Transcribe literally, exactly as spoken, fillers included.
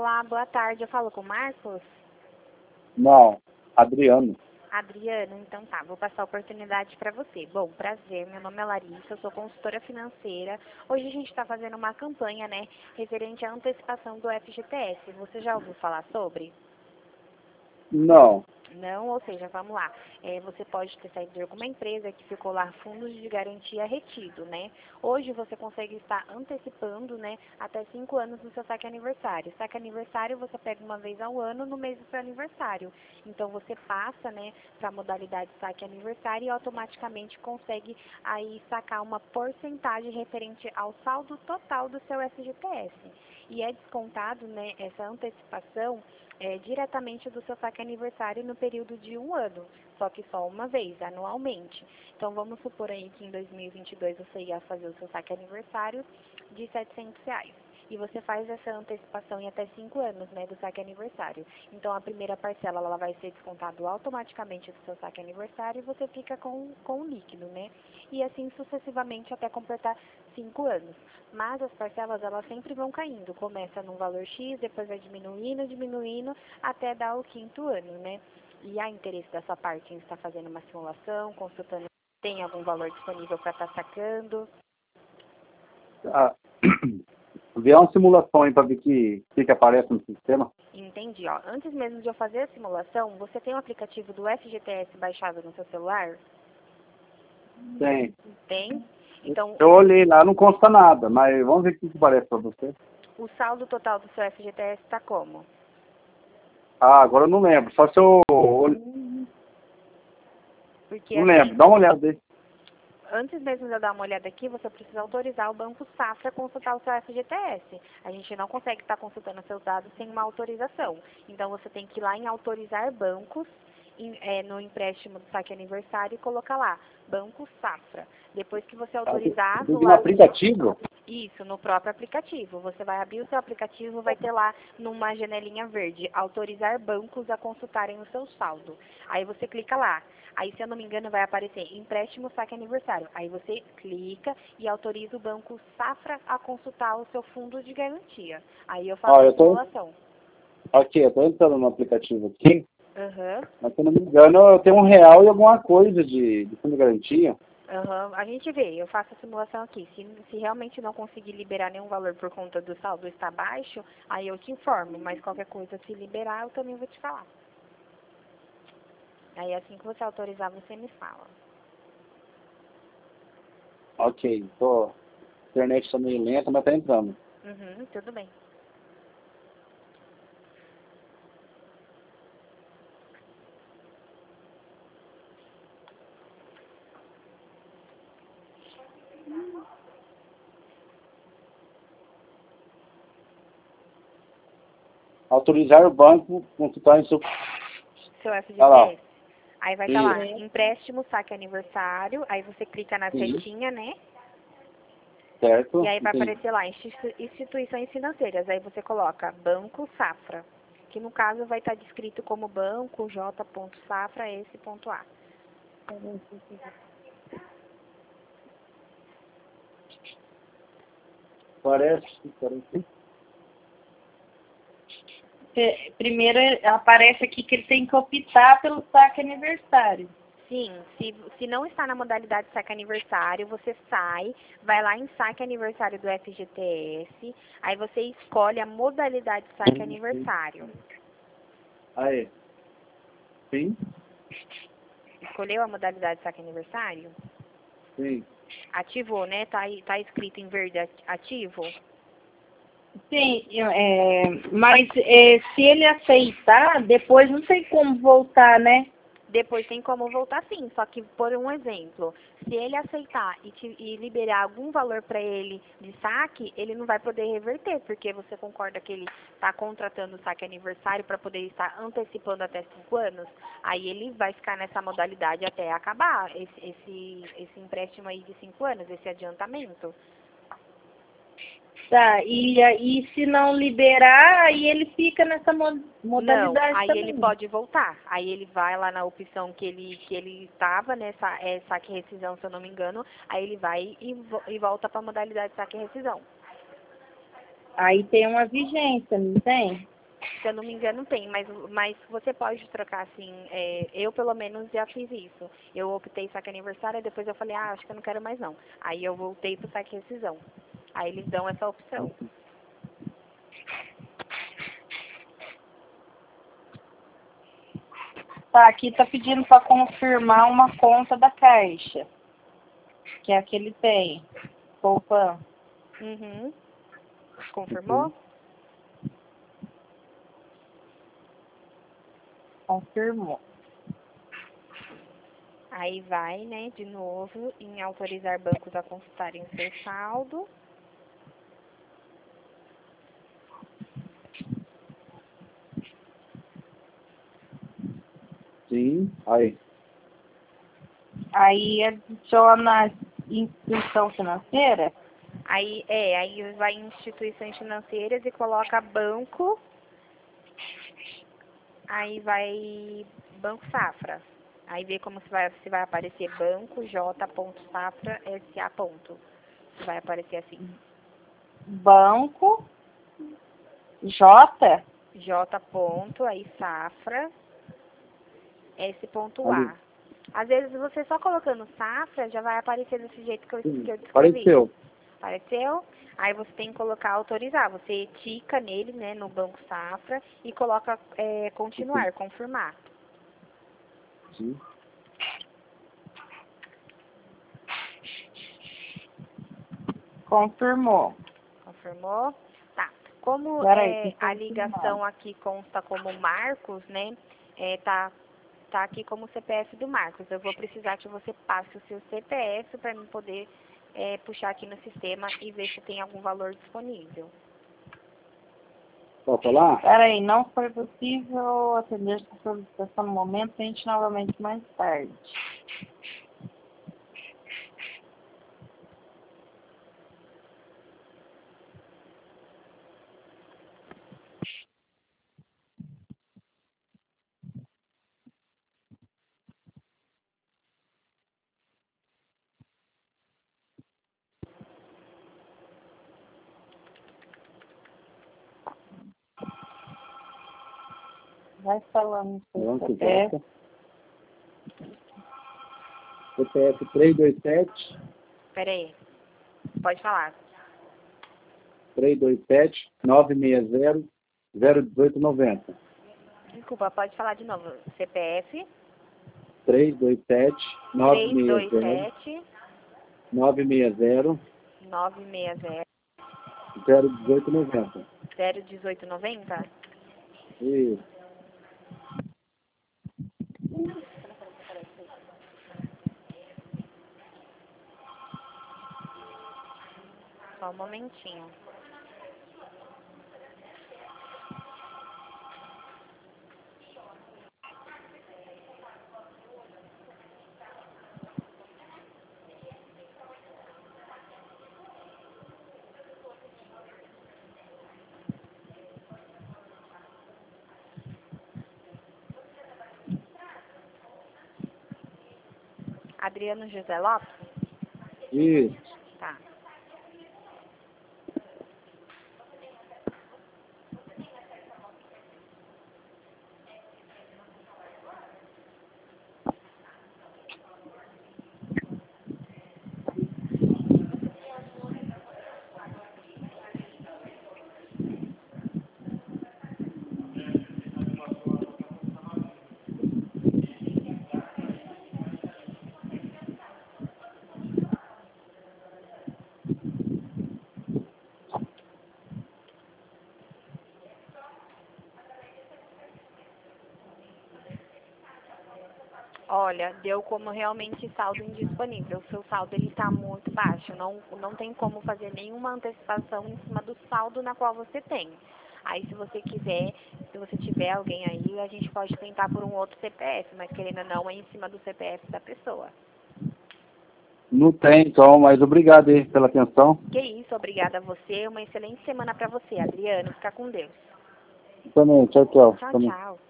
Olá, boa tarde. Eu falo com o Marcos? Não, Adriano. Adriano, então tá, vou passar a oportunidade para você. Bom, prazer, meu nome é Larissa, eu sou consultora financeira. Hoje a gente está fazendo uma campanha, né, referente à antecipação do F G T S. Você já ouviu falar sobre? Não. Não, ou seja, vamos lá, é, você pode ter saído de alguma empresa que ficou lá fundos de garantia retido, né? Hoje você consegue estar antecipando, né, até cinco anos do seu saque aniversário. Saque aniversário você pega uma vez ao ano no mês do seu aniversário. Então você passa, né, para a modalidade saque aniversário e automaticamente consegue aí sacar uma porcentagem referente ao saldo total do seu F G T S. E é descontado, né, essa antecipação é, diretamente do seu saque aniversário no período de um ano, só que só uma vez, anualmente. Então, vamos supor aí que em dois mil e vinte e dois você ia fazer o seu saque aniversário de setecentos reais. E você faz essa antecipação em até cinco anos, né, do saque aniversário. Então, a primeira parcela, ela vai ser descontada automaticamente do seu saque aniversário e você fica com, com o líquido, né? E assim sucessivamente até completar cinco anos. Mas as parcelas, elas sempre vão caindo. Começa num valor X, depois vai diminuindo, diminuindo, até dar o quinto ano, né? E há interesse da sua parte em estar fazendo uma simulação, consultando se tem algum valor disponível para estar sacando? Ah, vê uma simulação aí para ver o que, que, que aparece no sistema. Entendi, ó. Antes mesmo de eu fazer a simulação, você tem o aplicativo do F G T S baixado no seu celular? Tem. Tem? Então, Eu olhei lá, não consta nada, mas vamos ver o que, que aparece para você. o saldo total do seu F G T S está como? Ah, agora eu não lembro. Só se eu... Porque Não assim, lembro. Dá uma olhada aí. antes mesmo de eu dar uma olhada aqui, você precisa autorizar o Banco Safra a consultar o seu F G T S. A gente não consegue estar consultando seus dados sem uma autorização. Então, você tem que ir lá em autorizar bancos, em, é, no empréstimo do saque aniversário, e colocar lá, Banco Safra. Depois que você autorizar, do No lado... aplicativo? Isso, no próprio aplicativo. Você vai abrir o seu aplicativo, vai ter lá numa janelinha verde, autorizar bancos a consultarem o seu saldo. Aí você clica lá. Aí, se eu não me engano, vai aparecer empréstimo saque aniversário. Aí você clica e autoriza o Banco Safra a consultar o seu fundo de garantia. Aí eu faço Ó, eu a tô... simulação. Aqui, eu tô entrando no aplicativo aqui, Aham. mas se eu não me engano, eu tenho um real e alguma coisa de, de fundo de garantia. Uhum. A gente vê, eu faço a simulação aqui. Se, se realmente não conseguir liberar nenhum valor por conta do saldo estar baixo, aí eu te informo. Mas qualquer coisa, se liberar, eu também vou te falar. Aí assim que você autorizar, você me fala. Ok, tô... A internet está meio lenta, mas tá entrando. Uhum, tudo bem. Autorizar o banco a consultar em seu... Seu F G T Ah lá. S. Aí vai estar lá, Isso. empréstimo, saque aniversário. Aí você clica na Isso. setinha, né? Certo? E aí vai Entendi. aparecer lá, institu- instituições financeiras. Aí você coloca Banco Safra, que no caso vai estar descrito como Banco J. Safra S.A. Parece, parece. É, primeiro é- aparece aqui que ele tem que optar pelo saque aniversário. Sim, se, se não está na modalidade saque aniversário, você sai, vai lá em saque aniversário do F G T S, aí você escolhe a modalidade saque aniversário. Aí. Sim? Escolheu a modalidade saque aniversário? Sim. Ativou, né? Tá, aí- tá escrito em verde ativo? Sim, eu- é, mas é, se ele aceitar, depois não tem como voltar, né? Depois tem como voltar sim, só que por um exemplo, se ele aceitar e, te, e liberar algum valor para ele de saque, ele não vai poder reverter, porque você concorda que ele está contratando o saque aniversário para poder estar antecipando até cinco anos, aí ele vai ficar nessa modalidade até acabar esse, esse, esse empréstimo aí de cinco anos, esse adiantamento. Tá, e aí se não liberar, aí ele fica nessa mo- Não, modalidade aí também. ele pode voltar. Aí ele vai lá na opção que ele que ele estava, né, sa- é, saque e rescisão, se eu não me engano, aí ele vai e, vo- e volta para a modalidade saque e rescisão. Aí tem uma vigência, não tem? Se eu não me engano, tem, mas, mas você pode trocar, assim, é, eu pelo menos já fiz isso. Eu optei saque aniversário, depois eu falei, ah, acho que eu não quero mais não. Aí eu voltei pro saque rescisão. Aí eles dão essa opção. Tá, aqui tá pedindo para confirmar uma conta da Caixa, que é a que ele tem. Poupa. Uhum. Confirmou? Confirmou. Aí vai, né, de novo, em autorizar bancos a consultarem o seu saldo. Sim, aí. Aí adiciona instituição financeira. Aí, é, aí vai em instituições financeiras e coloca banco. Aí vai Banco Safra. Aí vê como se vai, se vai aparecer banco J.Safra S A. Se vai aparecer assim. Banco J. J. Aí Safra S.A. Ali. Às vezes você só colocando Safra já vai aparecer desse jeito que eu, Sim, que eu descrevi. apareceu. Apareceu? Aí você tem que colocar autorizar. Você tica nele, né, no Banco Safra e coloca é, continuar, confirmar. Sim. Confirmou. Confirmou? Tá. Como Peraí, é, tem que a confirmar. ligação aqui consta como Marcos, né? É, tá, tá aqui como C P F do Marcos. Eu vou precisar que você passe o seu C P F para mim poder é, puxar aqui no sistema e ver se tem algum valor disponível. Posso falar? Peraí, não foi possível atender essa solicitação no momento, tente novamente mais tarde. Vai falando seu Banco C P F. J. C P F três dois sete, Pera aí. Pode falar. três dois sete, nove seis zero, zero um oito nove zero. Desculpa, pode falar de novo. C P F três dois sete, nove três dois seis zero, sete nove seis zero, nove seis zero zero um oito nove zero. zero um oito nove zero. Isso. Só um momentinho. Adriano José Lopes? Isso. Tá. Olha, deu como realmente saldo indisponível. O seu saldo ele está muito baixo. Não, não tem como fazer nenhuma antecipação em cima do saldo na qual você tem. Aí, se você quiser, se você tiver alguém aí, a gente pode tentar por um outro C P F, mas querendo ou não, é em cima do C P F da pessoa. Não tem, então, mas obrigado aí pela atenção. Que isso, obrigada a você. Uma excelente semana para você, Adriano. Fica com Deus. Também, tchau, tchau. Tchau, Também. tchau.